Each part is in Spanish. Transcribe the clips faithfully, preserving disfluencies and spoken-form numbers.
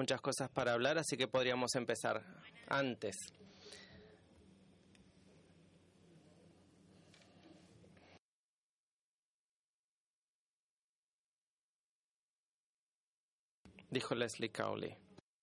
muchas cosas para hablar, así que podríamos empezar antes. Dijo Leslie Cowley.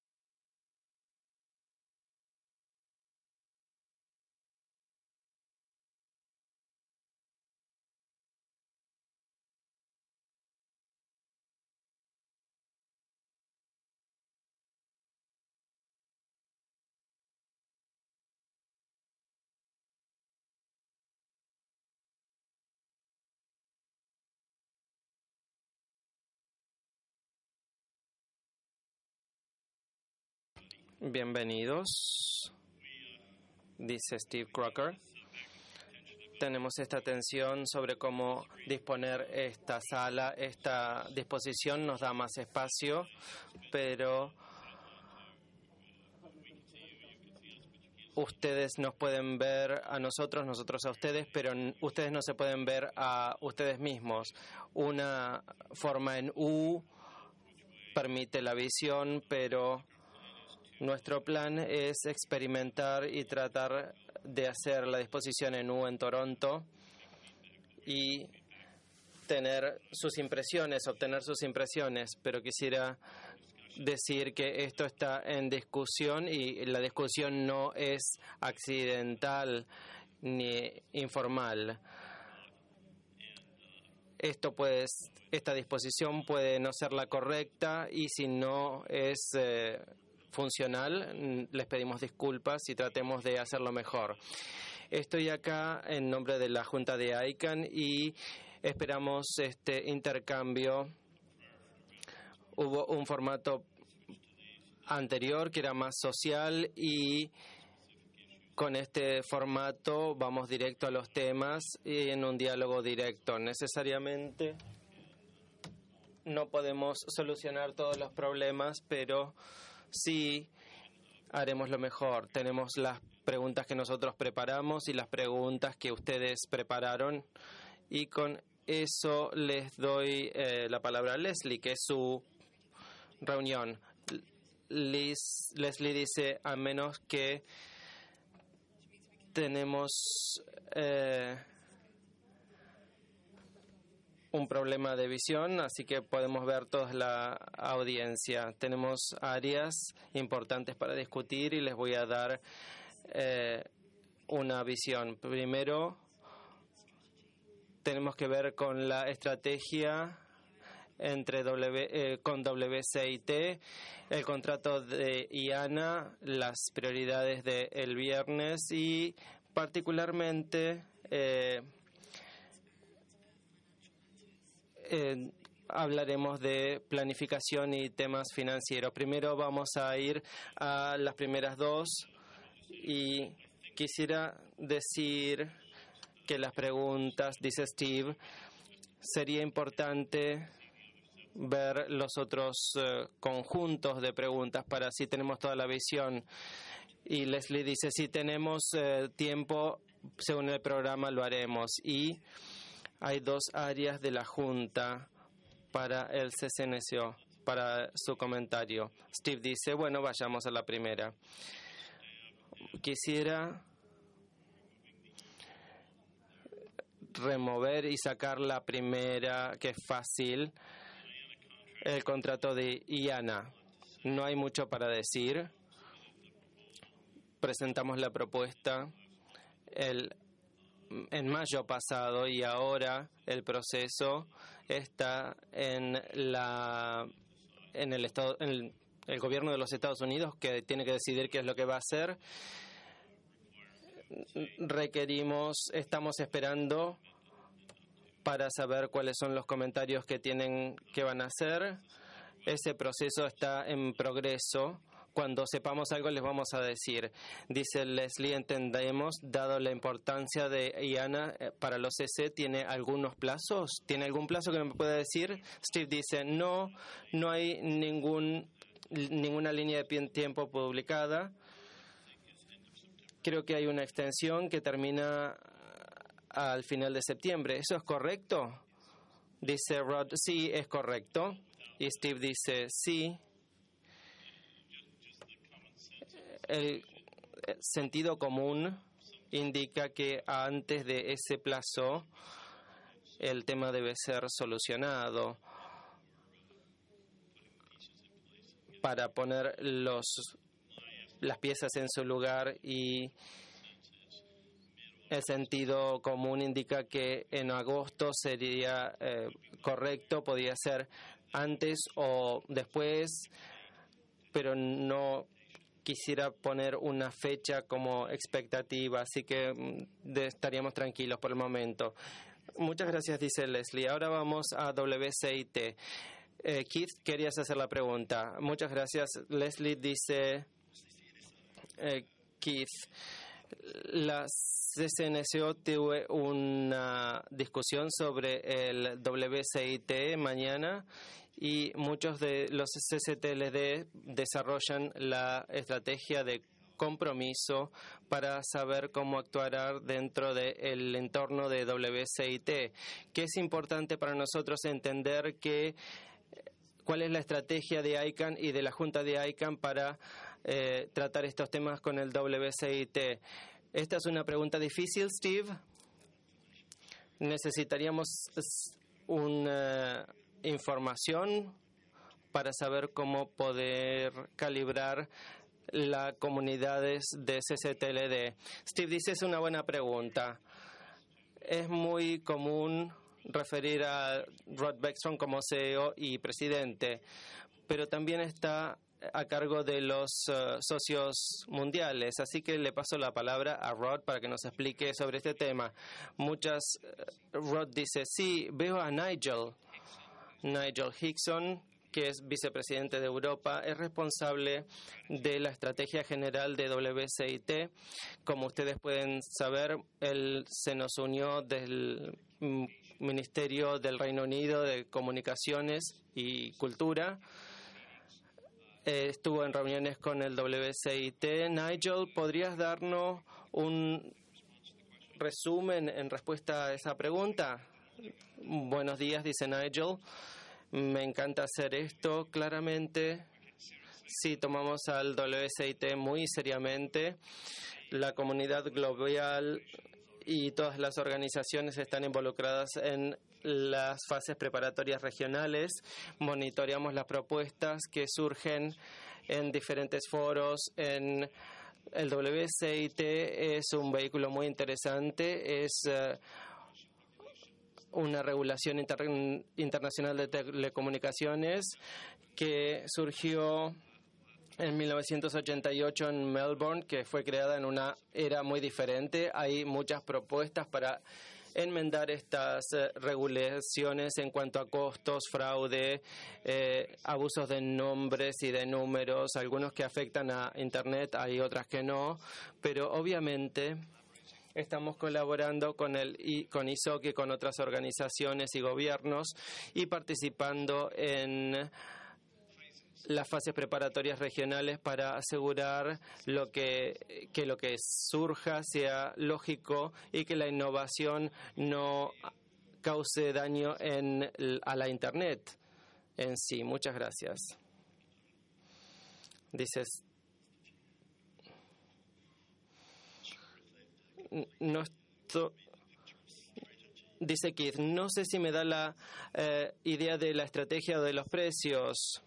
Bienvenidos, dice Steve Crocker. Tenemos esta atención sobre cómo disponer esta sala. Esta disposición nos da más espacio, pero ustedes nos pueden ver a nosotros, nosotros a ustedes, pero ustedes no se pueden ver a ustedes mismos. Una forma en U permite la visión, pero nuestro plan es experimentar y tratar de hacer la disposición en U en Toronto y tener sus impresiones, obtener sus impresiones, pero quisiera decir que esto está en discusión y la discusión no es accidental ni informal. Esto puede, esta disposición puede no ser la correcta y si no es eh, funcional, les pedimos disculpas y tratemos de hacerlo mejor. Estoy acá en nombre de la Junta de I C A N y esperamos este intercambio. Hubo un formato anterior que era más social y con este formato vamos directo a los temas y en un diálogo directo. Necesariamente no podemos solucionar todos los problemas, pero sí haremos lo mejor. Tenemos las preguntas que nosotros preparamos y las preguntas que ustedes prepararon y con eso les doy eh, la palabra a Leslie, que es su reunión. Liz, Leslie dice, a menos que tenemos eh, un problema de visión, así que podemos ver toda la audiencia. Tenemos áreas importantes para discutir y les voy a dar eh, una visión. Primero, tenemos que ver con la estrategia entre w, eh, con W C I T, el contrato de I A N A, las prioridades del viernes y particularmente eh, Eh, hablaremos de planificación y temas financieros. Primero vamos a ir a las primeras dos y quisiera decir que las preguntas, dice Steve, sería importante ver los otros eh, conjuntos de preguntas para así tenemos toda la visión. Y Leslie dice, si tenemos eh, tiempo, según el programa lo haremos. Y hay dos áreas de la Junta para el C C N C O, para su comentario. Steve dice, bueno, vayamos a la primera. Quisiera remover y sacar la primera, que es fácil, el contrato de I A N A. No hay mucho para decir. Presentamos la propuesta el en mayo pasado y ahora el proceso está en la en el estado en el, el gobierno de los Estados Unidos, que tiene que decidir qué es lo que va a hacer. Requerimos, estamos esperando para saber cuáles son los comentarios que tienen que van a hacer. Ese proceso está en progreso. Cuando sepamos algo les vamos a decir. Dice Leslie, entendemos, dado la importancia de I A N A para los C C, ¿tiene algunos plazos? ¿Tiene algún plazo que me pueda decir? Steve dice, no, no hay ningún ninguna línea de tiempo publicada. Creo que hay una extensión que termina al final de septiembre. ¿Eso es correcto? Dice Rod, sí, es correcto. Y Steve dice, sí. el sentido común indica que antes de ese plazo el tema debe ser solucionado para poner los, las piezas en su lugar, y el sentido común indica que en agosto sería eh, correcto, podría ser antes o después, pero no quisiera poner una fecha como expectativa, así que de, estaríamos tranquilos por el momento. Muchas gracias, dice Leslie. Ahora vamos a W C I T. Eh, Keith, querías hacer la pregunta. Muchas gracias. Leslie dice, eh, Keith, la C C N C O tuvo una discusión sobre el W C I T mañana, y muchos de los C C T L D desarrollan la estrategia de compromiso para saber cómo actuar dentro del entorno de W C I T, que es importante para nosotros entender que cuál es la estrategia de I C A N y de la Junta de I C A N para eh, tratar estos temas con el W C I T. Esta es una pregunta difícil, Steve. Necesitaríamos una información para saber cómo poder calibrar las comunidades de C C T L D. Steve dice, es una buena pregunta. Es muy común referir a Rod Beckstrom como C E O y presidente, pero también está a cargo de los uh, socios mundiales. Así que le paso la palabra a Rod para que nos explique sobre este tema. Muchas, uh, Rod dice, sí, veo a Nigel. Nigel Hickson, que es vicepresidente de Europa, es responsable de la estrategia general de W C I T. Como ustedes pueden saber, él se nos unió del Ministerio del Reino Unido de Comunicaciones y Cultura. Eh, estuvo en reuniones con el W C I T. Nigel, ¿podrías darnos un resumen en respuesta a esa pregunta? Buenos días, dice Nigel. Me encanta hacer esto. Claramente, sí, tomamos al W C I T muy seriamente. La comunidad global y todas las organizaciones están involucradas en las fases preparatorias regionales. Monitoreamos las propuestas que surgen en diferentes foros. En el W C I T es un vehículo muy interesante. Es uh, una regulación inter internacional de telecomunicaciones que surgió en mil novecientos ochenta y ocho en Melbourne, que fue creada en una era muy diferente. Hay muchas propuestas para enmendar estas eh, regulaciones en cuanto a costos, fraude, eh, abusos de nombres y de números, algunos que afectan a Internet, hay otras que no, pero obviamente estamos colaborando con el con I S O C y con otras organizaciones y gobiernos y participando en las fases preparatorias regionales para asegurar lo que, que lo que surja sea lógico y que la innovación no cause daño en, a la Internet en sí. Muchas gracias. Dices, no estoy... Dice Keith, no sé si me da la eh, idea de la estrategia de los precios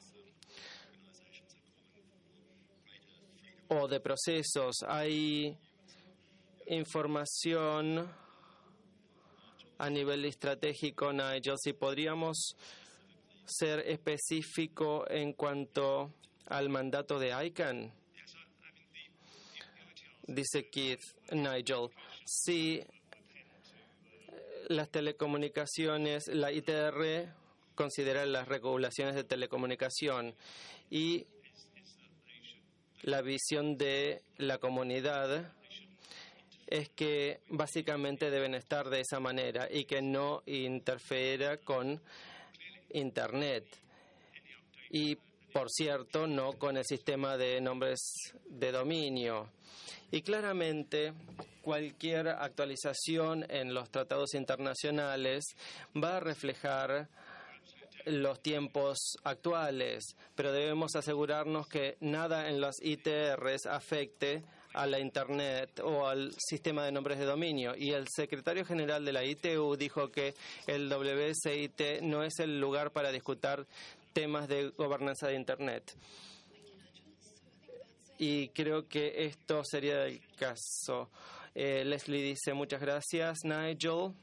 o de procesos. Hay información a nivel estratégico, Nigel. Si podríamos ser específico en cuanto al mandato de I C A N. Dice Keith, Nigel, sí, las telecomunicaciones, la I T R considera las regulaciones de telecomunicación y la visión de la comunidad es que básicamente deben estar de esa manera y que no interfiera con Internet. Y, por cierto, no con el sistema de nombres de dominio. Y claramente, cualquier actualización en los tratados internacionales va a reflejar los tiempos actuales, pero debemos asegurarnos que nada en las I T Rs afecte a la Internet o al sistema de nombres de dominio. Y el secretario general de la I T U dijo que el W S I T no es el lugar para discutir temas de gobernanza de Internet. Y creo que esto sería el caso. Eh, Leslie dice, muchas gracias, Nigel.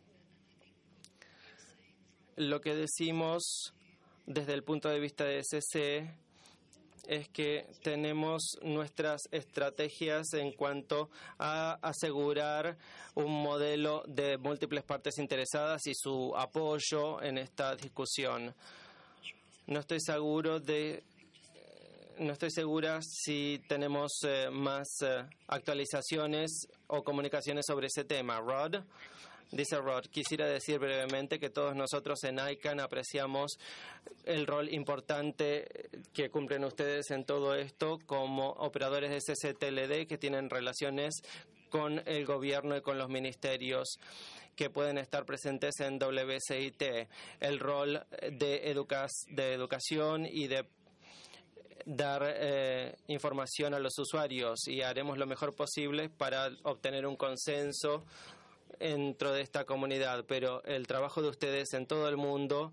Lo que decimos desde el punto de vista de C C es que tenemos nuestras estrategias en cuanto a asegurar un modelo de múltiples partes interesadas y su apoyo en esta discusión. No estoy seguro de No estoy segura si tenemos eh, más eh, actualizaciones o comunicaciones sobre ese tema. Rod, dice Rod, quisiera decir brevemente que todos nosotros en I C A N apreciamos el rol importante que cumplen ustedes en todo esto como operadores de C C T L D que tienen relaciones con el gobierno y con los ministerios que pueden estar presentes en W S I T. El rol de, educa de educación y de dar eh, información a los usuarios, y haremos lo mejor posible para obtener un consenso dentro de esta comunidad, pero el trabajo de ustedes en todo el mundo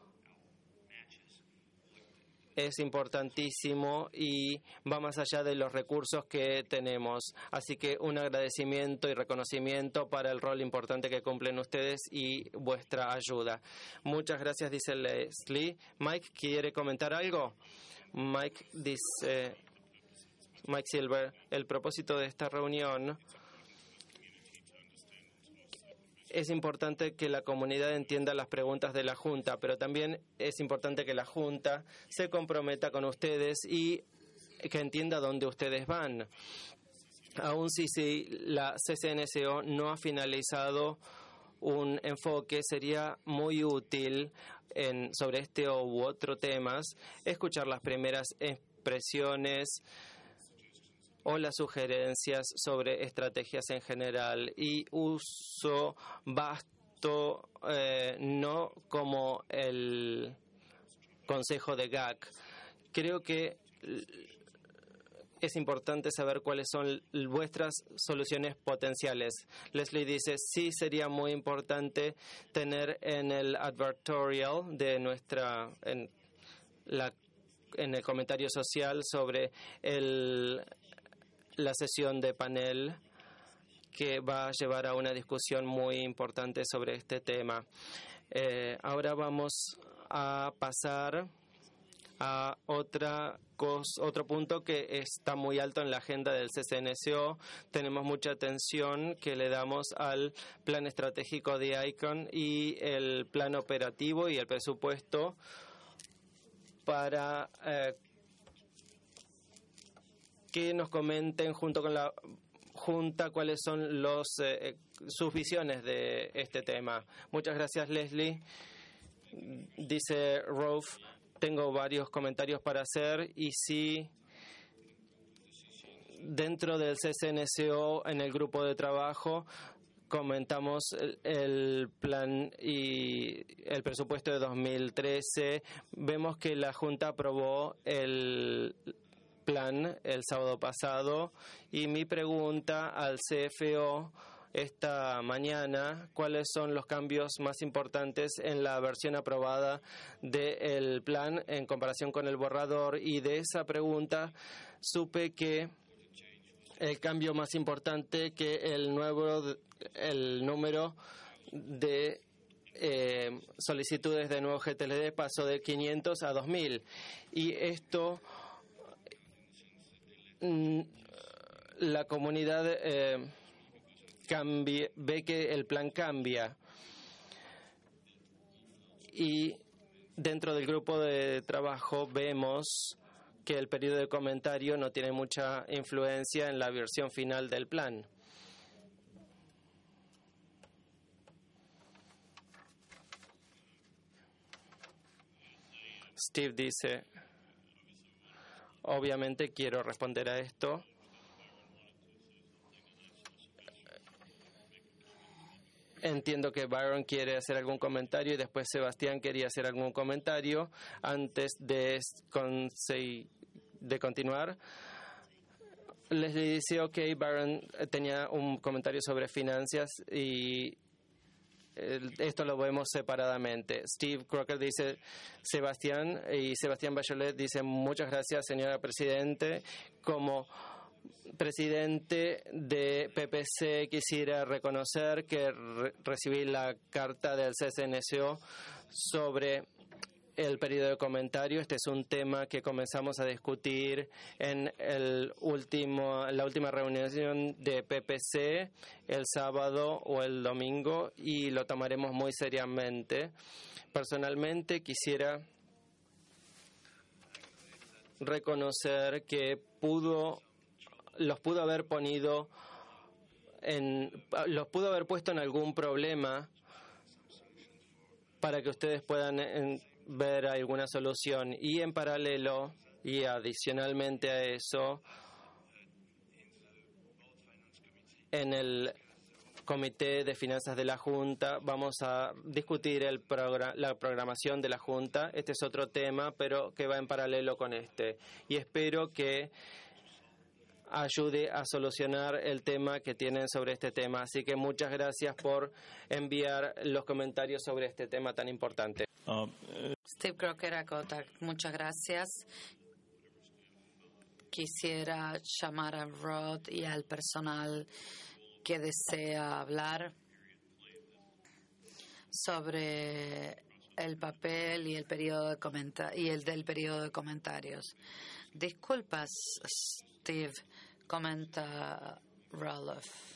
es importantísimo y va más allá de los recursos que tenemos. Así que un agradecimiento y reconocimiento para el rol importante que cumplen ustedes y vuestra ayuda. Muchas gracias, dice Leslie. Mike, ¿quiere comentar algo? Mike dice, Mike Silver, el propósito de esta reunión es importante que la comunidad entienda las preguntas de la Junta, pero también es importante que la Junta se comprometa con ustedes y que entienda dónde ustedes van. Aún si, si la C C N S O no ha finalizado un enfoque, sería muy útil en, sobre este u otro temas, escuchar las primeras expresiones o las sugerencias sobre estrategias en general y uso vasto, eh, no como el consejo de G A C. Creo que es importante saber cuáles son vuestras soluciones potenciales. Leslie dice, sí, sería muy importante tener en el advertorial de nuestra, en, la, en el comentario social sobre el, la sesión de panel que va a llevar a una discusión muy importante sobre este tema. Eh, ahora vamos a pasar a otra cosa, otro punto que está muy alto en la agenda del C C N S O. Tenemos mucha atención que le damos al plan estratégico de I C A N y el plan operativo y el presupuesto para eh, que nos comenten junto con la Junta cuáles son los eh, sus visiones de este tema. Muchas gracias, Leslie. Dice Rolf, tengo varios comentarios para hacer y si dentro del C C N S O en el grupo de trabajo comentamos el, el plan y el presupuesto de dos mil trece, vemos que la Junta aprobó el plan el sábado pasado y mi pregunta al C F O esta mañana, ¿cuáles son los cambios más importantes en la versión aprobada del plan en comparación con el borrador? Y de esa pregunta supe que el cambio más importante que el nuevo el número de eh, solicitudes de nuevo G T L D pasó de quinientos a dos mil y esto mm, la comunidad eh, Cambie, ve que el plan cambia y dentro del grupo de trabajo vemos que el periodo de comentario no tiene mucha influencia en la versión final del plan. Steve dice, obviamente quiero responder a esto. entiendo que Byron quiere hacer algún comentario y después Sebastián quería hacer algún comentario antes de, de continuar. Leslie dice, ok, Byron tenía un comentario sobre finanzas y esto lo vemos separadamente. Steve Crocker dice, Sebastián, y Sebastián Bachelet dice, muchas gracias, señora Presidente. Como presidente de P P C quisiera reconocer que re recibí la carta del C S N C O sobre el periodo de comentario. Este es un tema que comenzamos a discutir en el último, la última reunión de P P C el sábado o el domingo y lo tomaremos muy seriamente. Personalmente quisiera reconocer que pudo, los pudo haber ponido en, los pudo haber puesto en algún problema para que ustedes puedan en, ver alguna solución. Y en paralelo y adicionalmente a eso, en el Comité de Finanzas de la Junta vamos a discutir el programa, la programación de la Junta. Este es otro tema, pero que va en paralelo con este. Y espero que ayude a solucionar el tema que tienen sobre este tema. Así que muchas gracias por enviar los comentarios sobre este tema tan importante. Uh, Steve Crocker acota, muchas gracias. Quisiera llamar a Rod y al personal que desea hablar sobre el papel y el periodo de comenta y el del periodo de comentarios. Disculpas, Steve, comenta Roloff.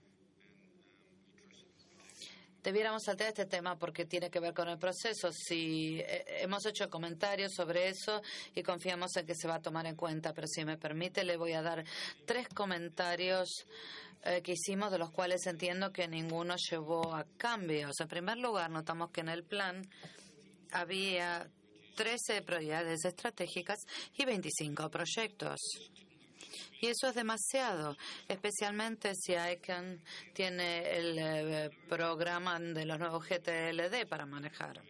Debiéramos saltar este tema porque tiene que ver con el proceso. Si eh, hemos hecho comentarios sobre eso y confiamos en que se va a tomar en cuenta, pero si me permite, le voy a dar tres comentarios eh, que hicimos, de los cuales entiendo que ninguno llevó a cambios. En primer lugar, notamos que en el plan había trece prioridades estratégicas y veinticinco proyectos. Y eso es demasiado, especialmente si I C A N tiene el eh, programa de los nuevos G T L D para manejar.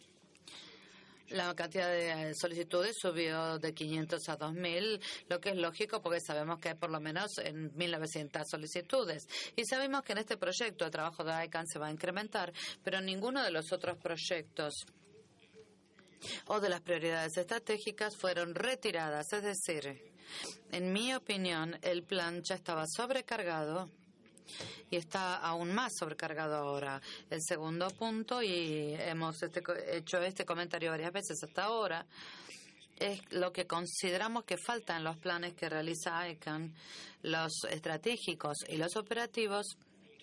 La cantidad de solicitudes subió de quinientos a dos mil, lo que es lógico porque sabemos que hay por lo menos en mil novecientas solicitudes. Y sabemos que en este proyecto el trabajo de I C A N se va a incrementar, pero ninguno de los otros proyectos o de las prioridades estratégicas fueron retiradas. Es decir, en mi opinión, el plan ya estaba sobrecargado y está aún más sobrecargado ahora. El segundo punto, y hemos este, hecho este comentario varias veces hasta ahora, es lo que consideramos que falta en los planes que realiza I C A N, los estratégicos y los operativos.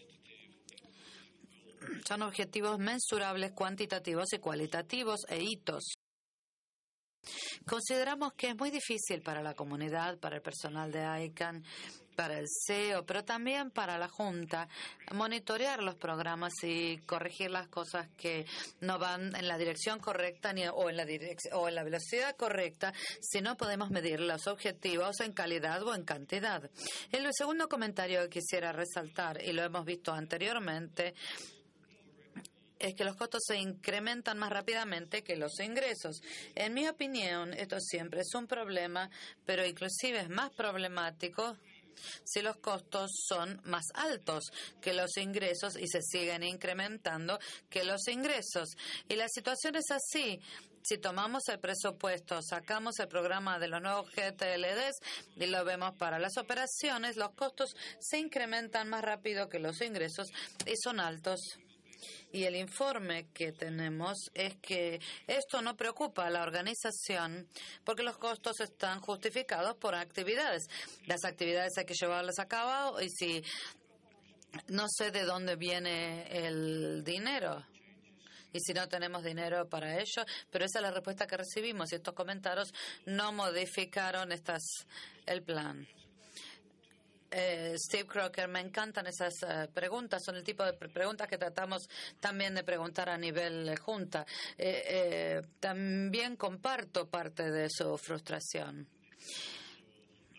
Son objetivos mensurables, cuantitativos y cualitativos e hitos. Consideramos que es muy difícil para la comunidad, para el personal de I C A N, para el C E O, pero también para la Junta, monitorear los programas y corregir las cosas que no van en la dirección correcta ni, o, en la direc- o en la velocidad correcta si no podemos medir los objetivos en calidad o en cantidad. El segundo comentario que quisiera resaltar, y lo hemos visto anteriormente, es que los costos se incrementan más rápidamente que los ingresos. En mi opinión, esto siempre es un problema, pero inclusive es más problemático si los costos son más altos que los ingresos y se siguen incrementando que los ingresos. Y la situación es así. Si tomamos el presupuesto, sacamos el programa de los nuevos G T L Ds y lo vemos para las operaciones, los costos se incrementan más rápido que los ingresos y son altos. Y el informe que tenemos es que esto no preocupa a la organización porque los costos están justificados por actividades. Las actividades hay que llevarlas a cabo y si no sé de dónde viene el dinero. Y si no tenemos dinero para ello, pero esa es la respuesta que recibimos y estos comentarios no modificaron estas, el plan. Eh, Steve Crocker, me encantan esas uh, preguntas, son el tipo de pre preguntas que tratamos también de preguntar a nivel eh, junta. Eh, eh, también comparto parte de su frustración.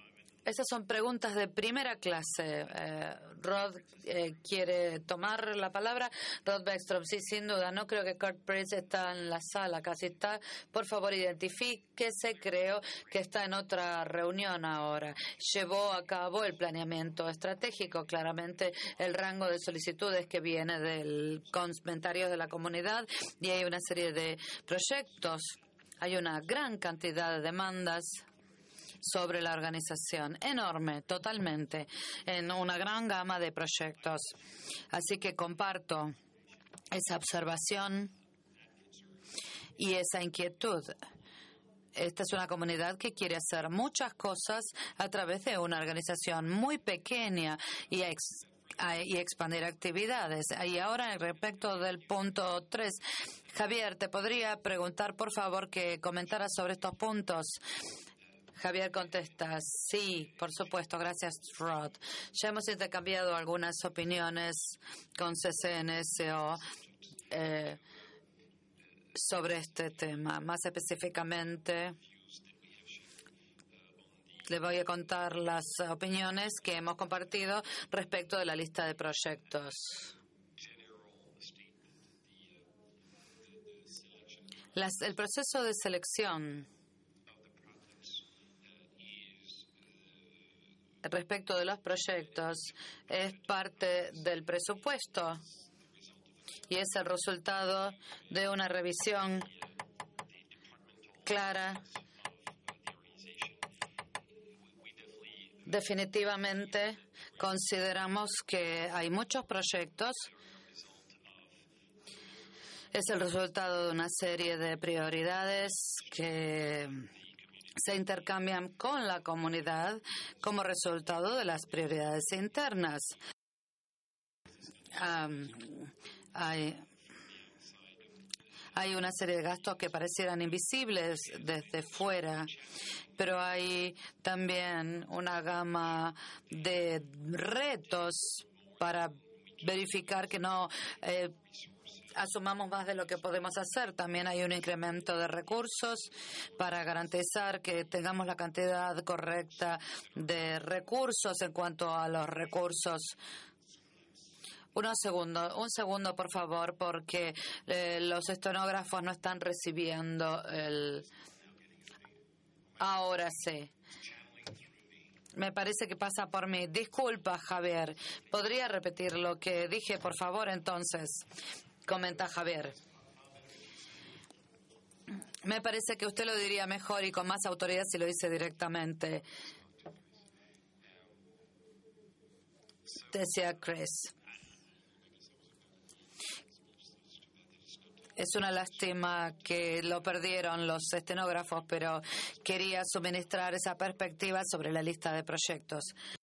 Esas son preguntas de primera clase. Eh, Rod eh, quiere tomar la palabra. Rod Beckstrom, sí, sin duda. No creo que Kurt Pritz está en la sala, casi está. Por favor, identifíquese. Creo que está en otra reunión ahora. Llevó a cabo el planeamiento estratégico. Claramente, el rango de solicitudes que viene del comentarios de la comunidad y hay una serie de proyectos. Hay una gran cantidad de demandas sobre la organización, enorme, totalmente, en una gran gama de proyectos. Así que comparto esa observación y esa inquietud. Esta es una comunidad que quiere hacer muchas cosas a través de una organización muy pequeña y ex y expandir actividades. Y ahora, respecto del punto tres, Javier, te podría preguntar, por favor, que comentaras sobre estos puntos. Javier contesta, sí, por supuesto, gracias, Rod. Ya hemos intercambiado algunas opiniones con C C N S O eh, sobre este tema. Más específicamente, le voy a contar las opiniones que hemos compartido respecto de la lista de proyectos. Las, el proceso de selección respecto de los proyectos es parte del presupuesto y es el resultado de una revisión clara. Definitivamente consideramos que hay muchos proyectos. Es el resultado de una serie de prioridades que se intercambian con la comunidad como resultado de las prioridades internas. Um, hay, hay una serie de gastos que parecieran invisibles desde fuera, pero hay también una gama de retos para verificar que no eh, asumamos más de lo que podemos hacer. También hay un incremento de recursos para garantizar que tengamos la cantidad correcta de recursos en cuanto a los recursos. Unos segundos, un segundo, por favor, porque eh, los estenógrafos no están recibiendo el... Ahora sí. Me parece que pasa por mí. Disculpa, Javier. ¿Podría repetir lo que dije, por favor, entonces? Comenta Javier. Me parece que usted lo diría mejor y con más autoridad si lo dice directamente. Decía Chris. Es una lástima que lo perdieron los estenógrafos, pero quería suministrar esa perspectiva sobre la lista de proyectos.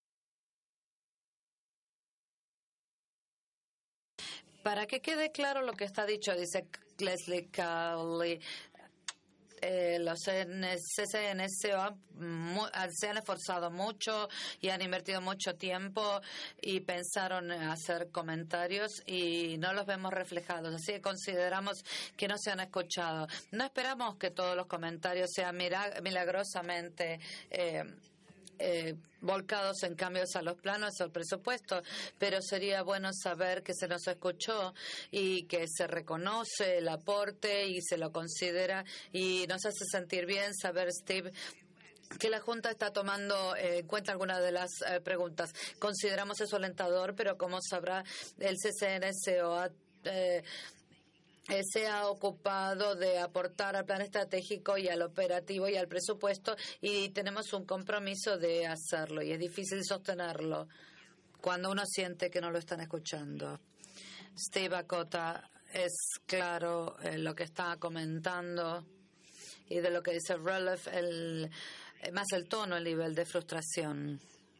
Para que quede claro lo que está dicho, dice Leslie Cowley, eh, los C C N S O se han esforzado mucho y han invertido mucho tiempo y pensaron hacer comentarios y no los vemos reflejados. Así que consideramos que no se han escuchado. No esperamos que todos los comentarios sean milagrosamente eh, Eh, volcados en cambios a los planos o al presupuesto, pero sería bueno saber que se nos escuchó y que se reconoce el aporte y se lo considera, y nos hace sentir bien saber, Steve, que la Junta está tomando eh, en cuenta algunas de las eh, preguntas. Consideramos eso alentador, pero como sabrá, el C C N S O ha eh, Eh, se ha ocupado de aportar al plan estratégico y al operativo y al presupuesto, y tenemos un compromiso de hacerlo, y es difícil sostenerlo cuando uno siente que no lo están escuchando. Steve Acota es claro en lo que está comentando y de lo que dice Roloff, el, más el tono, el nivel de frustración.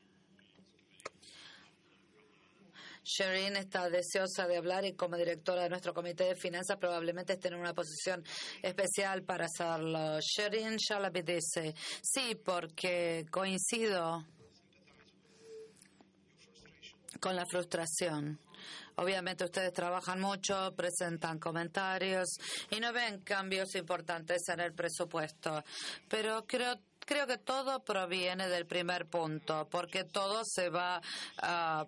Sherin está deseosa de hablar y como directora de nuestro comité de finanzas probablemente esté en una posición especial para hacerlo. Sherin Shalaby dice, sí, porque coincido con la frustración. Obviamente ustedes trabajan mucho, presentan comentarios y no ven cambios importantes en el presupuesto. Pero creo creo que todo proviene del primer punto, porque todo se va a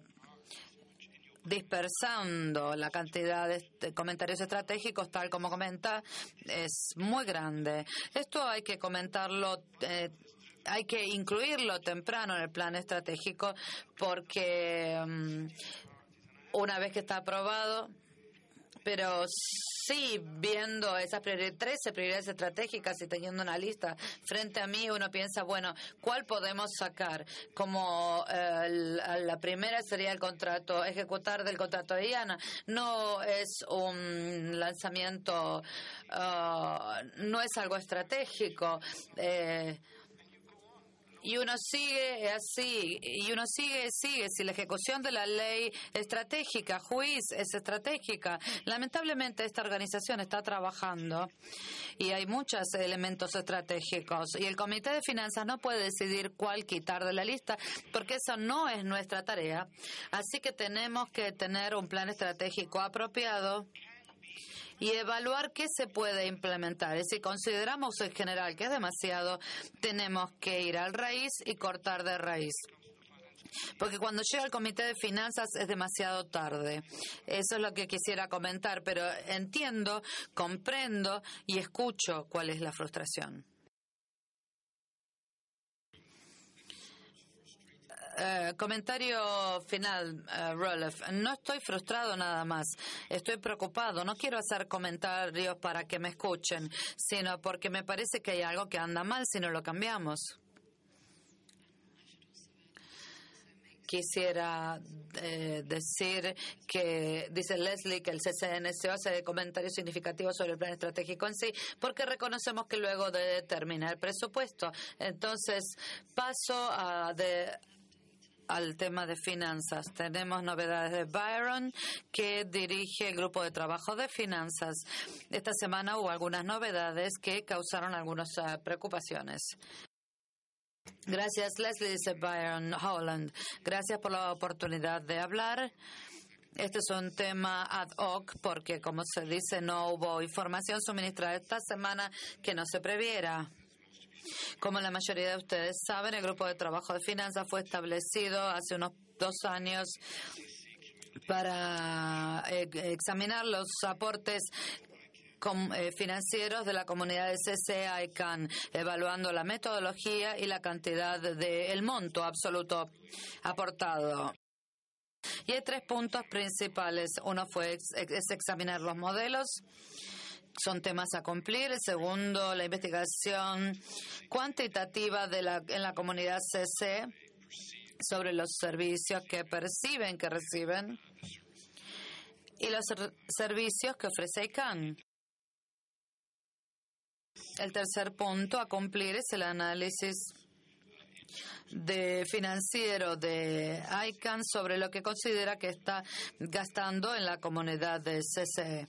dispersando. La cantidad de comentarios estratégicos, tal como comenta, es muy grande. Esto hay que comentarlo, eh, hay que incluirlo temprano en el plan estratégico, porque um, una vez que está aprobado, pero sí, viendo esas prioridades, trece prioridades estratégicas y teniendo una lista frente a mí, uno piensa, bueno, ¿cuál podemos sacar? Como eh, la, la primera sería el contrato, ejecutar del contrato de IANA. No es un lanzamiento, uh, no es algo estratégico. Eh, Y uno sigue así, y uno sigue, sigue. Si la ejecución de la ley estratégica, juiz, es estratégica, lamentablemente esta organización está trabajando y hay muchos elementos estratégicos. Y el Comité de Finanzas no puede decidir cuál quitar de la lista, porque eso no es nuestra tarea. Así que tenemos que tener un plan estratégico apropiado y evaluar qué se puede implementar. Y si consideramos en general que es demasiado, tenemos que ir al raíz y cortar de raíz. Porque cuando llega el Comité de Finanzas es demasiado tarde. Eso es lo que quisiera comentar, pero entiendo, comprendo y escucho cuál es la frustración. Uh, comentario final, uh, Roloff. No estoy frustrado nada más. Estoy preocupado. No quiero hacer comentarios para que me escuchen, sino porque me parece que hay algo que anda mal si no lo cambiamos. Quisiera eh, decir que, dice Leslie, que el C C N C O hace comentarios significativos sobre el plan estratégico en sí, porque reconocemos que luego de terminar el presupuesto. Entonces, paso a de al tema de finanzas. Tenemos novedades de Byron, que dirige el grupo de trabajo de finanzas. Esta semana hubo algunas novedades que causaron algunas uh, preocupaciones. Gracias, Leslie, dice Byron Holland. Gracias por la oportunidad de hablar. Este es un tema ad hoc porque, como se dice, no hubo información suministrada esta semana que no se previera. Como la mayoría de ustedes saben, el grupo de trabajo de finanzas fue establecido hace unos dos años para eh, examinar los aportes financieros de la comunidad de C C I C A N, evaluando la metodología y la cantidad del monto absoluto aportado. Y hay tres puntos principales. Uno fue ex, es examinar los modelos. Son temas a cumplir. El segundo, la investigación cuantitativa de la, en la comunidad C C sobre los servicios que perciben, que reciben, y los servicios que ofrece I C A N. El tercer punto a cumplir es el análisis de financiero de I C A N sobre lo que considera que está gastando en la comunidad de C C E.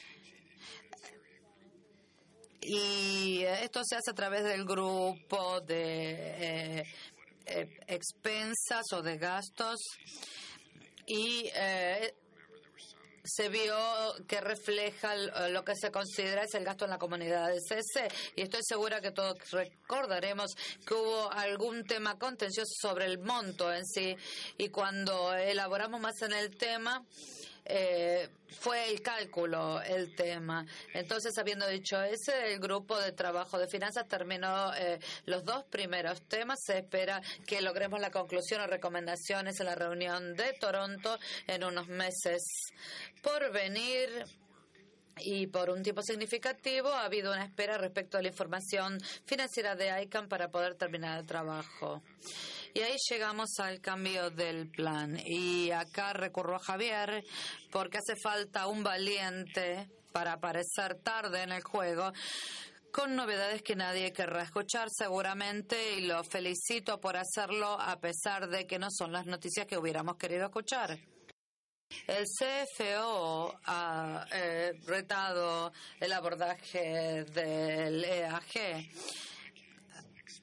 Y esto se hace a través del grupo de eh, eh, expensas o de gastos y eh, se vio que refleja lo que se considera es el gasto en la comunidad de C C. Y estoy segura que todos recordaremos que hubo algún tema contencioso sobre el monto en sí. Y cuando elaboramos más en el tema, eh, fue el cálculo el tema. Entonces, habiendo dicho ese, el grupo de trabajo de finanzas terminó eh, los dos primeros temas. Se espera que logremos la conclusión o recomendaciones en la reunión de Toronto en unos meses por venir. Y por un tiempo significativo ha habido una espera respecto a la información financiera de I C A N para poder terminar el trabajo. Y ahí llegamos al cambio del plan. Y acá recurro a Javier porque hace falta un valiente para aparecer tarde en el juego con novedades que nadie querrá escuchar seguramente, y lo felicito por hacerlo a pesar de que no son las noticias que hubiéramos querido escuchar. El C F O ha eh, retado el abordaje del E A G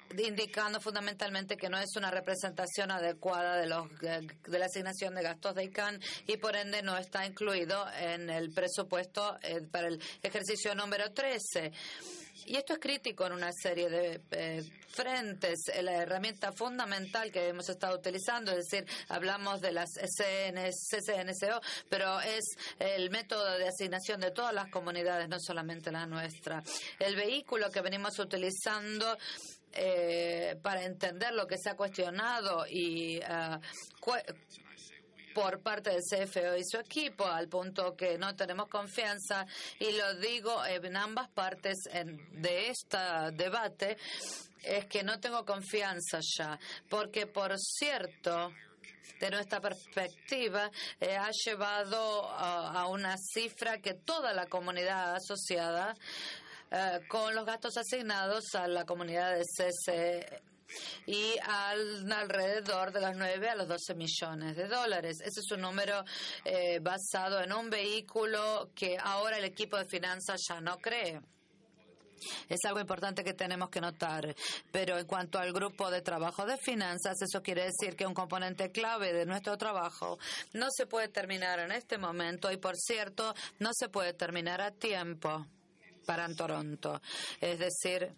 indicando fundamentalmente que no es una representación adecuada de, los, de la asignación de gastos de I C A N y por ende no está incluido en el presupuesto eh, para el ejercicio número trece. Y esto es crítico en una serie de eh, frentes. La herramienta fundamental que hemos estado utilizando, es decir, hablamos de las C C N C O, pero es el método de asignación de todas las comunidades, no solamente la nuestra. El vehículo que venimos utilizando eh, para entender lo que se ha cuestionado y uh, cu- por parte del C F O y su equipo, al punto que no tenemos confianza, y lo digo en ambas partes en, de este debate, es que no tengo confianza ya, porque por cierto, de nuestra perspectiva, eh, ha llevado a, a una cifra que toda la comunidad asociada eh, con los gastos asignados a la comunidad de C C y al, alrededor de los nueve a los doce millones de dólares. Ese es un número eh, basado en un vehículo que ahora el equipo de finanzas ya no cree. Es algo importante que tenemos que notar. Pero en cuanto al grupo de trabajo de finanzas, eso quiere decir que un componente clave de nuestro trabajo no se puede terminar en este momento y, por cierto, no se puede terminar a tiempo para Toronto. Es decir,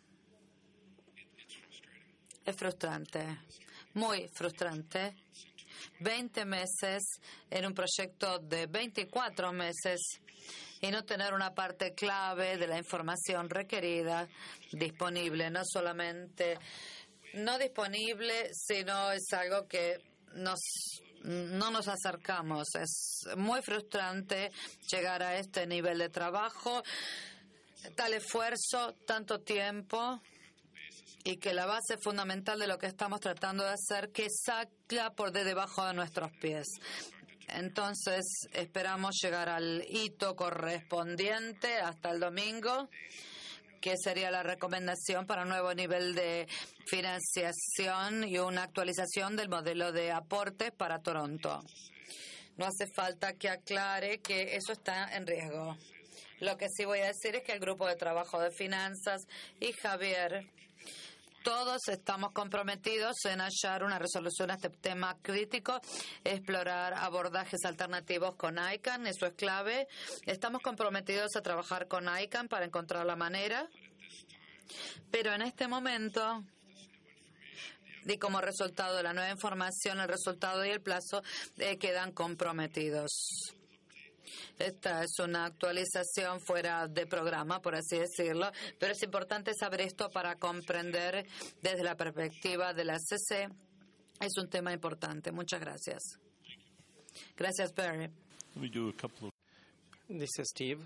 es frustrante, muy frustrante. veinte meses en un proyecto de veinticuatro meses y no tener una parte clave de la información requerida disponible. No solamente no disponible, sino es algo que nos no nos acercamos. Es muy frustrante llegar a este nivel de trabajo, tal esfuerzo, tanto tiempo, y que la base fundamental de lo que estamos tratando de hacer que salga por de debajo de nuestros pies. Entonces, esperamos llegar al hito correspondiente hasta el domingo, que sería la recomendación para un nuevo nivel de financiación y una actualización del modelo de aportes para Toronto. No hace falta que aclare que eso está en riesgo. Lo que sí voy a decir es que el grupo de trabajo de finanzas y Javier, todos estamos comprometidos en hallar una resolución a este tema crítico, explorar abordajes alternativos con I C A N, eso es clave. Estamos comprometidos a trabajar con I C A N para encontrar la manera, pero en este momento, y como resultado de la nueva información, el resultado y el plazo eh, quedan comprometidos. Esta es una actualización fuera de programa, por así decirlo, pero es importante saber esto para comprender desde la perspectiva de la C C. Es un tema importante. Muchas gracias. Gracias, Barry. Dice Steve.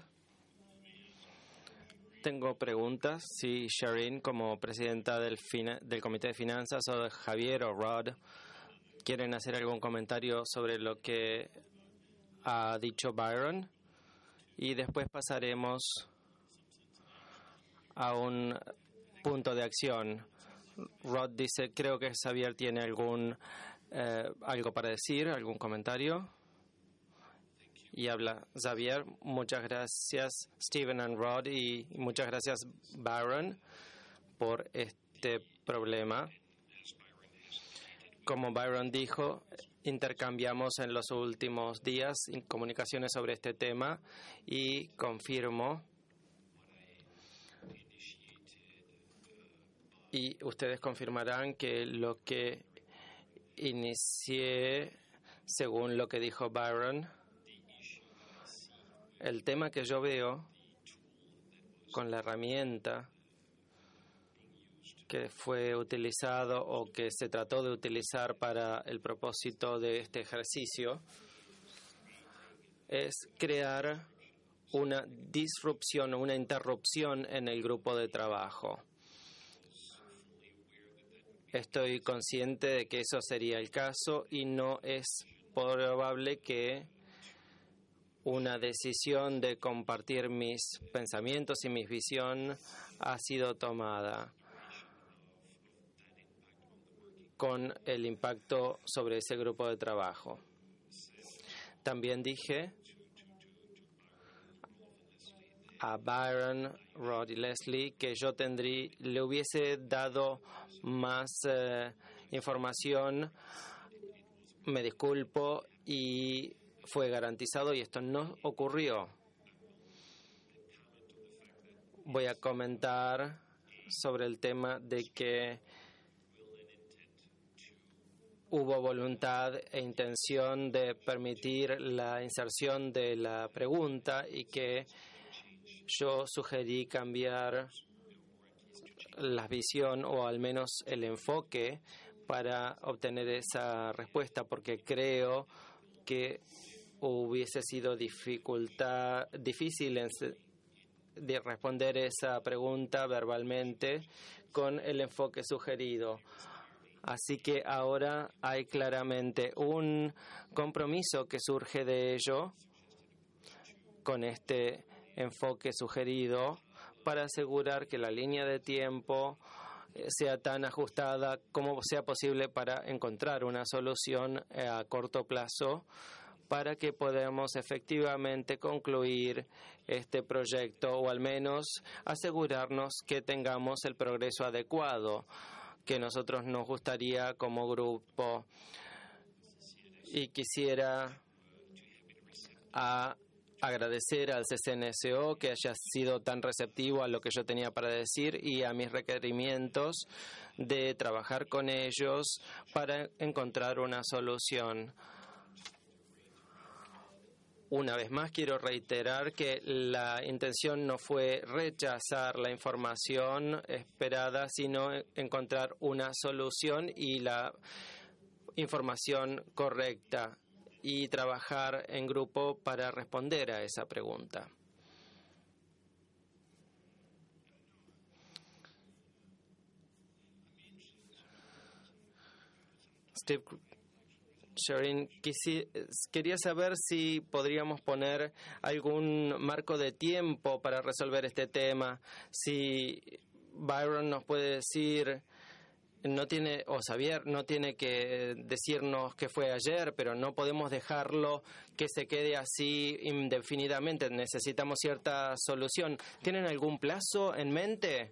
Tengo preguntas. Si Shireen, como presidenta del, fina, del Comité de Finanzas, o Javier o Rod, quieren hacer algún comentario sobre lo que ha dicho Byron, y después pasaremos a un punto de acción. Rod dice, creo que Xavier tiene algún eh, algo para decir, algún comentario. Y habla Xavier. Muchas gracias Stephen and Rod, y muchas gracias Byron por este problema. Como Byron dijo, intercambiamos en los últimos días comunicaciones sobre este tema y confirmo, y ustedes confirmarán que lo que inicié, según lo que dijo Byron, el tema que yo veo con la herramienta que fue utilizado o que se trató de utilizar para el propósito de este ejercicio es crear una disrupción o una interrupción en el grupo de trabajo. Estoy consciente de que eso sería el caso y no es probable que una decisión de compartir mis pensamientos y mi visión ha sido tomada con el impacto sobre ese grupo de trabajo. También dije a Byron, Rod y Leslie que yo tendrí, le hubiese dado más eh, información. Me disculpo y fue garantizado y esto no ocurrió. Voy a comentar sobre el tema de que hubo voluntad e intención de permitir la inserción de la pregunta y que yo sugerí cambiar la visión o al menos el enfoque para obtener esa respuesta, porque creo que hubiese sido dificultad, difícil en, de responder esa pregunta verbalmente con el enfoque sugerido. Así que ahora hay claramente un compromiso que surge de ello con este enfoque sugerido para asegurar que la línea de tiempo sea tan ajustada como sea posible para encontrar una solución a corto plazo para que podamos efectivamente concluir este proyecto o al menos asegurarnos que tengamos el progreso adecuado que nosotros nos gustaría como grupo. Y quisiera a agradecer al C C N S O que haya sido tan receptivo a lo que yo tenía para decir y a mis requerimientos de trabajar con ellos para encontrar una solución. Una vez más, quiero reiterar que la intención no fue rechazar la información esperada, sino encontrar una solución y la información correcta y trabajar en grupo para responder a esa pregunta. Steve Sherin, quería saber si podríamos poner algún marco de tiempo para resolver este tema. Si Byron nos puede decir, no tiene, o Xavier no tiene que decirnos que fue ayer, pero no podemos dejarlo que se quede así indefinidamente. Necesitamos cierta solución. ¿Tienen algún plazo en mente?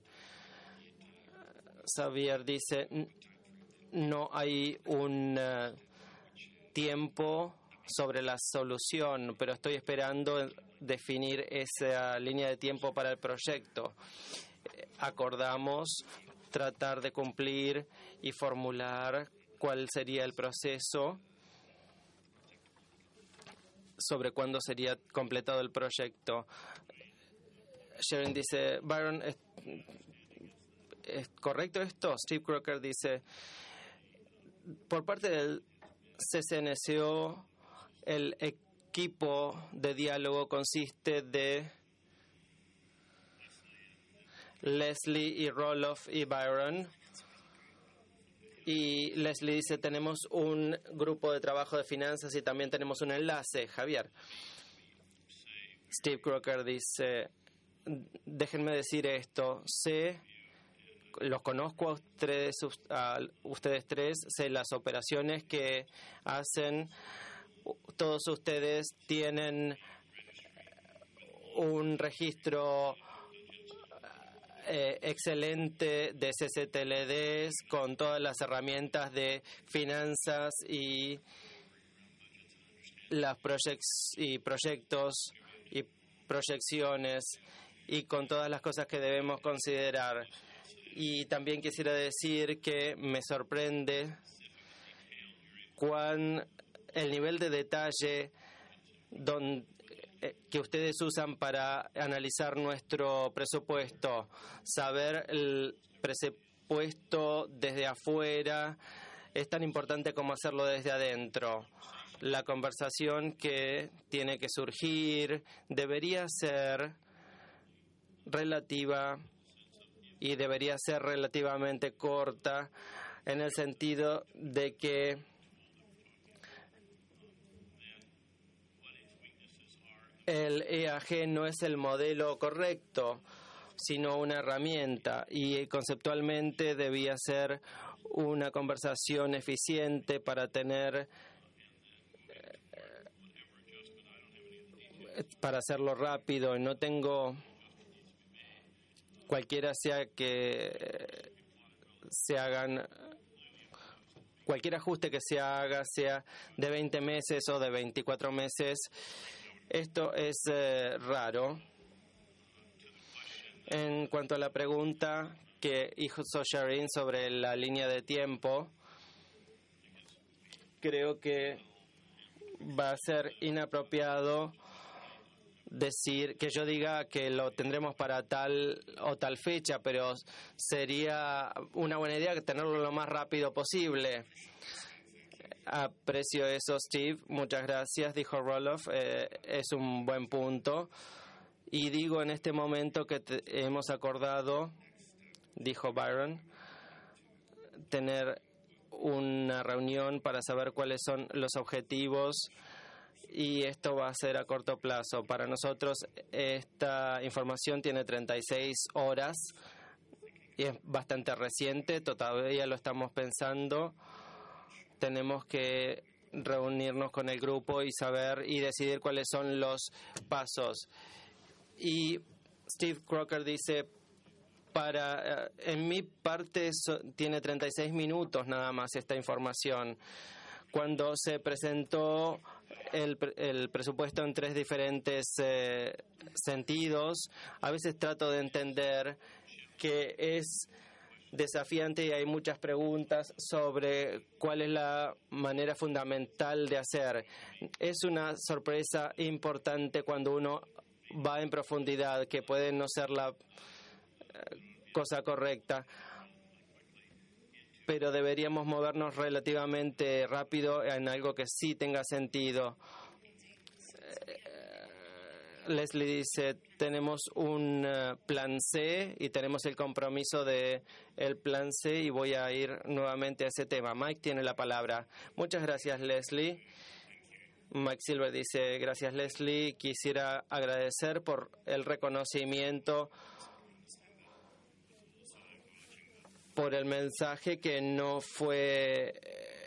Xavier dice, no hay un uh, tiempo sobre la solución, pero estoy esperando definir esa línea de tiempo para el proyecto. Acordamos tratar de cumplir y formular cuál sería el proceso sobre cuándo sería completado el proyecto. Sharon dice, Byron, ¿es, ¿es correcto esto? Steve Crocker dice, por parte del C C N S O, el equipo de diálogo consiste de Leslie y Roloff y Byron. Y Leslie dice, tenemos un grupo de trabajo de finanzas y también tenemos un enlace. Javier. Steve Crocker dice, déjenme decir esto, sé, los conozco a ustedes, a ustedes tres, sé las operaciones que hacen, todos ustedes tienen un registro Eh, excelente de C C T L Ds con todas las herramientas de finanzas y las proyectos y proyectos y proyecciones y con todas las cosas que debemos considerar. Y también quisiera decir que me sorprende cuán el nivel de detalle donde que ustedes usan para analizar nuestro presupuesto, saber el presupuesto desde afuera es tan importante como hacerlo desde adentro. La conversación que tiene que surgir debería ser relativa y debería ser relativamente corta en el sentido de que el E A G no es el modelo correcto, sino una herramienta, y conceptualmente debía ser una conversación eficiente para tener, para hacerlo rápido. No tengo cualquiera sea que se hagan, cualquier ajuste que se haga, sea de veinte meses o de veinticuatro meses, esto es eh, raro. En cuanto a la pregunta que hizo Shireen sobre la línea de tiempo, creo que va a ser inapropiado decir que yo diga que lo tendremos para tal o tal fecha, pero sería una buena idea tenerlo lo más rápido posible. Aprecio eso, Steve. Muchas gracias, dijo Roloff. Eh, es un buen punto. Y digo en este momento que te, hemos acordado, dijo Byron, tener una reunión para saber cuáles son los objetivos, y esto va a ser a corto plazo. Para nosotros esta información tiene treinta y seis horas y es bastante reciente, todavía lo estamos pensando. Tenemos que reunirnos con el grupo y saber y decidir cuáles son los pasos. Y Steve Crocker dice, para en mi parte so, tiene treinta y seis minutos nada más esta información. Cuando se presentó el, el presupuesto en tres diferentes eh, sentidos, a veces trato de entender que es desafiante y hay muchas preguntas sobre cuál es la manera fundamental de hacer. Es una sorpresa importante cuando uno va en profundidad, que puede no ser la cosa correcta, pero deberíamos movernos relativamente rápido en algo que sí tenga sentido. Leslie dice, tenemos un uh, plan C y tenemos el compromiso de el plan C, y voy a ir nuevamente a ese tema. Mike tiene la palabra. Muchas gracias, Leslie. Mike Silver dice, gracias, Leslie. Quisiera agradecer por el reconocimiento, por el mensaje que no fue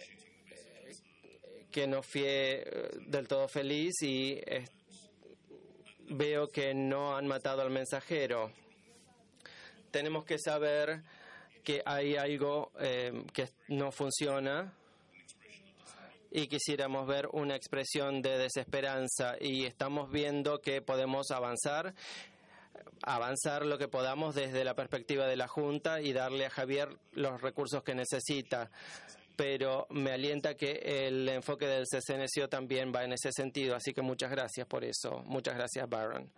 que no fui del todo feliz, y eh, veo que no han matado al mensajero. Tenemos que saber que hay algo eh, que no funciona, y quisiéramos ver una expresión de desesperanza, y estamos viendo que podemos avanzar avanzar lo que podamos desde la perspectiva de la Junta y darle a Javier los recursos que necesita. Pero me alienta que el enfoque del C C N C O también va en ese sentido, así que muchas gracias por eso. Muchas gracias, Byron.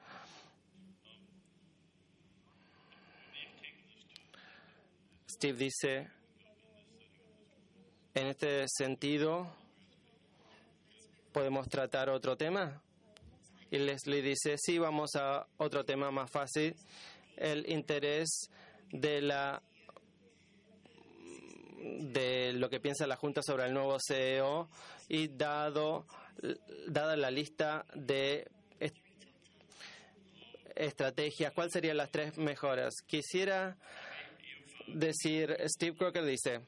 Steve dice, en este sentido, ¿podemos tratar otro tema? Y Leslie dice, sí, vamos a otro tema más fácil, el interés de la de lo que piensa la Junta sobre el nuevo C E O, y dado dada la lista de est estrategias, ¿cuáles serían las tres mejoras? Quisiera decir, Steve Crocker dice,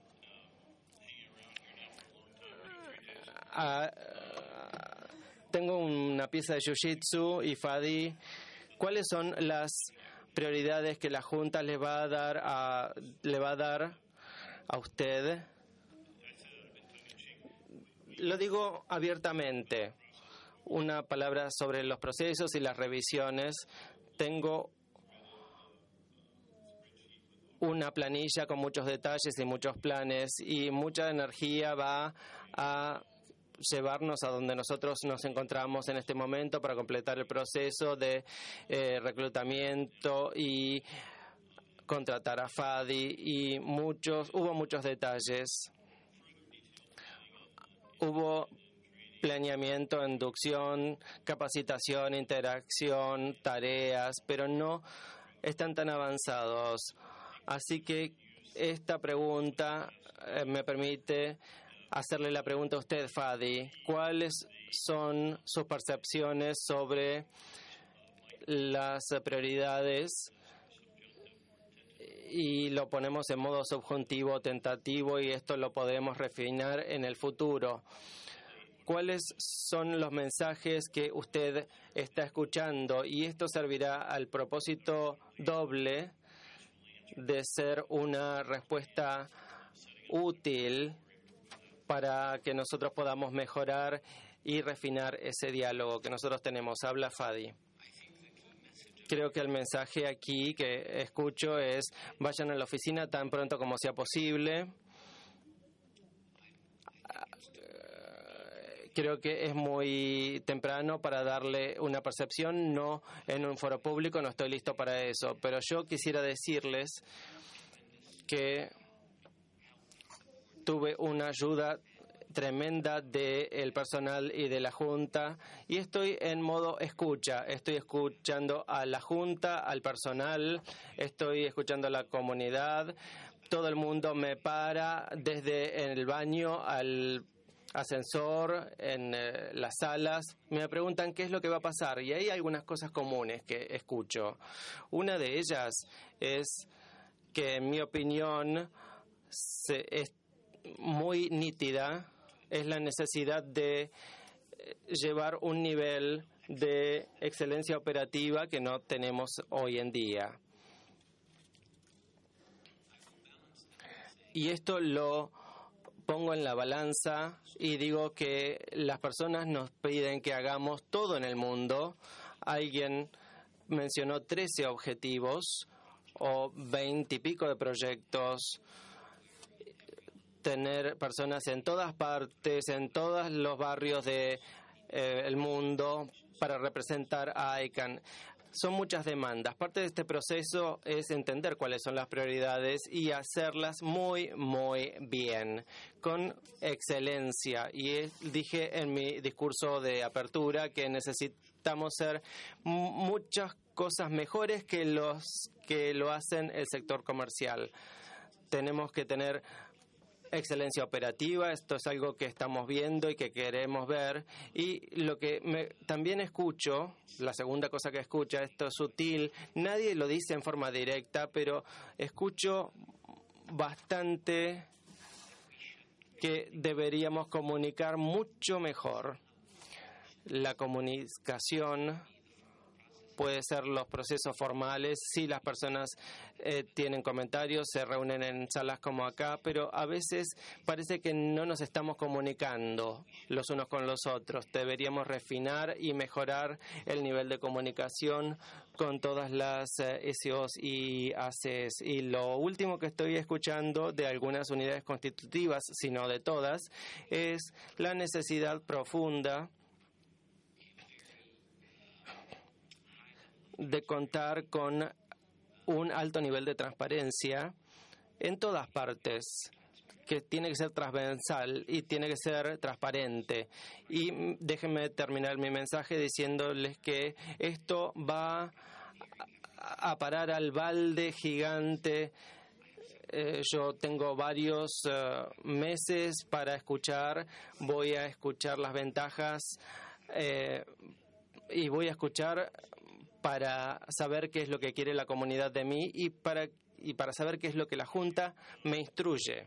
a, tengo una pieza de Jiu-Jitsu y Fadi. ¿Cuáles son las prioridades que la Junta le va a dar a, le va a dar a usted? Lo digo abiertamente. Una palabra sobre los procesos y las revisiones. Tengo una planilla con muchos detalles y muchos planes, y mucha energía va a llevarnos a donde nosotros nos encontramos en este momento para completar el proceso de eh, reclutamiento y contratar a Fadi, y muchos hubo muchos detalles. Hubo planeamiento, inducción, capacitación, interacción, tareas, pero no están tan avanzados. Así que esta pregunta eh, me permite hacerle la pregunta a usted, Fadi. ¿Cuáles son sus percepciones sobre las prioridades? Y lo ponemos en modo subjuntivo, tentativo, y esto lo podemos refinar en el futuro. cuáles son los mensajes que usted está escuchando, y esto servirá al propósito doble de ser una respuesta útil para que nosotros podamos mejorar y refinar ese diálogo que nosotros tenemos. Habla Fadi. Creo que el mensaje aquí que escucho es: vayan a la oficina tan pronto como sea posible. Creo que es muy temprano para darle una percepción, no en un foro público, no estoy listo para eso. Pero yo quisiera decirles que tuve una ayuda tremenda del personal y de la Junta, y estoy en modo escucha. Estoy escuchando a la Junta, al personal, estoy escuchando a la comunidad. Todo el mundo me para, desde el baño al ascensor, en eh, las salas. Me preguntan qué es lo que va a pasar, y hay algunas cosas comunes que escucho. Una de ellas es que, en mi opinión, se, es muy nítida, es la necesidad de llevar un nivel de excelencia operativa que no tenemos hoy en día. Y esto lo pongo en la balanza y digo que las personas nos piden que hagamos todo en el mundo. Alguien mencionó trece objetivos o veinte y pico de proyectos. Tener personas en todas partes, en todos los barrios del eh, mundo para representar a ICANN. Son muchas demandas. Parte de este proceso es entender cuáles son las prioridades y hacerlas muy, muy bien, con excelencia. Y es, dije en mi discurso de apertura que necesitamos hacer muchas cosas mejores que los que lo hacen el sector comercial. Tenemos que tener excelencia operativa. Esto es algo que estamos viendo y que queremos ver. Y lo que me, también escucho, la segunda cosa que escucho, esto es sutil, nadie lo dice en forma directa, pero escucho bastante que deberíamos comunicar mucho mejor. La comunicación puede ser los procesos formales, si las personas eh, tienen comentarios, se reúnen en salas como acá, pero a veces parece que no nos estamos comunicando los unos con los otros. Deberíamos refinar y mejorar el nivel de comunicación con todas las eh, S Os y A Cs. Y lo último que estoy escuchando de algunas unidades constitutivas, sino de todas, es la necesidad profunda de contar con un alto nivel de transparencia en todas partes, que tiene que ser transversal y tiene que ser transparente. Y déjenme terminar mi mensaje diciéndoles que esto va a parar al balde gigante. Eh, yo tengo varios uh, meses para escuchar, voy a escuchar las ventajas eh, y voy a escuchar para saber qué es lo que quiere la comunidad de mí y para, y para saber qué es lo que la Junta me instruye.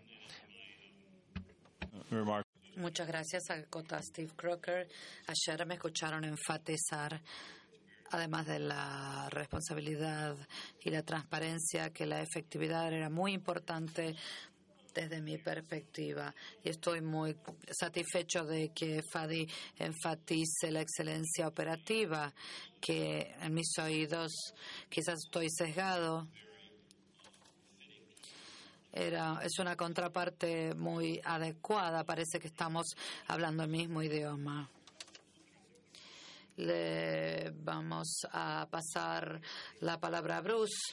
Muchas gracias a Cota Steve Crocker. Ayer me escucharon enfatizar, además de la responsabilidad y la transparencia, que la efectividad era muy importante desde mi perspectiva, y estoy muy satisfecho de que Fadi enfatice la excelencia operativa, que en mis oídos quizás estoy sesgado. Era, es una contraparte muy adecuada, parece que estamos hablando el mismo idioma. Le vamos a pasar la palabra a Bruce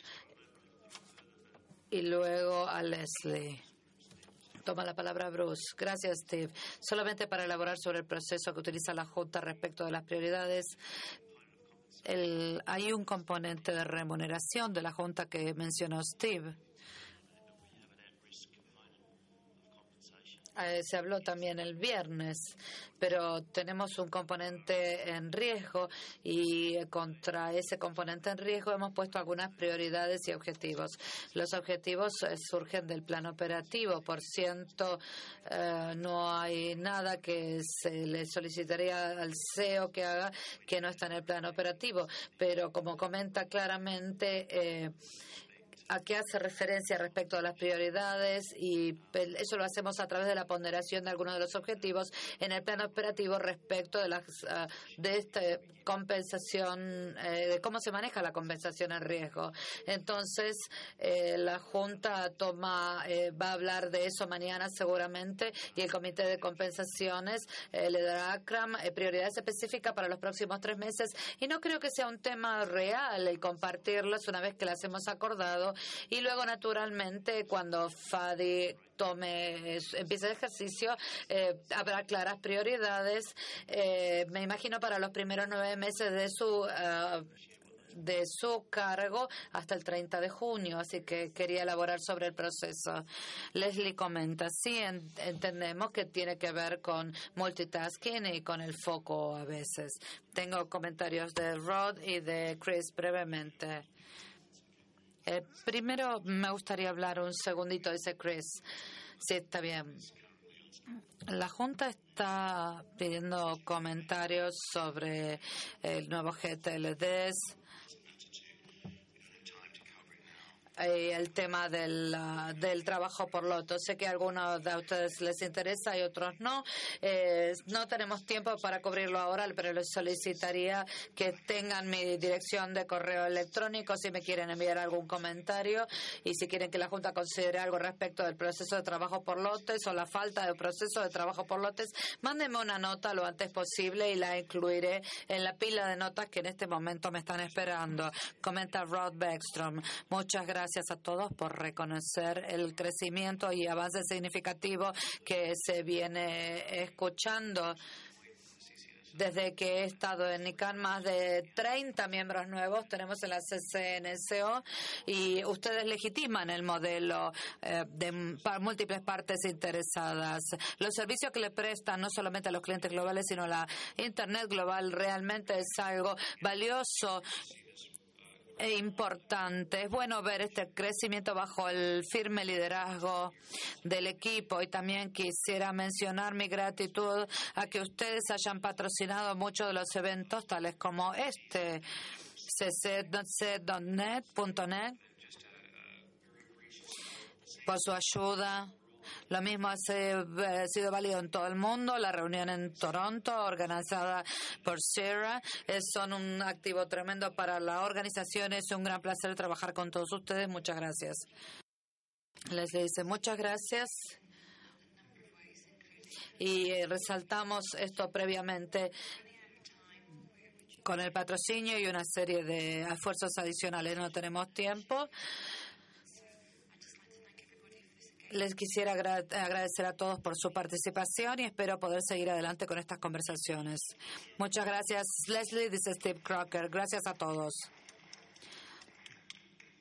y luego a Leslie. Toma la palabra Bruce. Gracias, Steve. Solamente para elaborar sobre el proceso que utiliza la Junta respecto de las prioridades, el, hay un componente de remuneración de la Junta que mencionó Steve. Eh, se habló también el viernes, pero tenemos un componente en riesgo y contra ese componente en riesgo hemos puesto algunas prioridades y objetivos. Los objetivos eh, surgen del plan operativo. Por ciento, eh, no hay nada que se le solicitaría al C E O que haga que no está en el plan operativo, pero como comenta claramente, eh, a qué hace referencia respecto a las prioridades, y eso lo hacemos a través de la ponderación de algunos de los objetivos en el plan operativo respecto de las uh, de esta compensación, eh, de cómo se maneja la compensación en riesgo. Entonces, eh, la Junta toma eh, va a hablar de eso mañana seguramente, y el Comité de Compensaciones eh, le dará a CRAM eh, prioridades específicas para los próximos tres meses, y no creo que sea un tema real el compartirlas una vez que las hemos acordado. Y luego, naturalmente, cuando FADI tome, empiece el ejercicio, eh, habrá claras prioridades, eh, me imagino, para los primeros nueve meses de su uh, de su cargo hasta el treinta de junio, así que quería elaborar sobre el proceso. Leslie comenta, sí, en, entendemos que tiene que ver con multitasking y con el foco a veces. Tengo comentarios de Rod y de Chris brevemente. Eh, primero me gustaría hablar un segundito, dice Chris. Sí, está bien. La Junta está pidiendo comentarios sobre el nuevo G T L D S. Y el tema del, uh, del trabajo por loto. Sé que a algunos de ustedes les interesa y otros no. Eh, no tenemos tiempo para cubrirlo ahora, pero les solicitaría que tengan mi dirección de correo electrónico si me quieren enviar algún comentario, y si quieren que la Junta considere algo respecto del proceso de trabajo por lotes o la falta de proceso de trabajo por lotes, mándenme una nota lo antes posible y la incluiré en la pila de notas que en este momento me están esperando. Comenta Rod Beckstrom. Muchas gracias. Gracias a todos por reconocer el crecimiento y avance significativo que se viene escuchando desde que he estado en I C A N. Más de treinta miembros nuevos tenemos en la C C N S O, y ustedes legitiman el modelo eh, de pa múltiples partes interesadas. Los servicios que le prestan no solamente a los clientes globales, sino la Internet global, realmente es algo valioso e importante. Es bueno ver este crecimiento bajo el firme liderazgo del equipo, y también quisiera mencionar mi gratitud a que ustedes hayan patrocinado muchos de los eventos tales como este, c c punto net punto net, por su ayuda. Lo mismo ha sido válido en todo el mundo. La reunión en Toronto, organizada por Sarah, es, son un activo tremendo para la organización. Es un gran placer trabajar con todos ustedes. Muchas gracias. Les dice muchas gracias. Y eh, resaltamos esto previamente con el patrocinio y una serie de esfuerzos adicionales. No tenemos tiempo. Les quisiera agradecer a todos por su participación y espero poder seguir adelante con estas conversaciones. Muchas gracias, Leslie, dice Steve Crocker. Gracias a todos.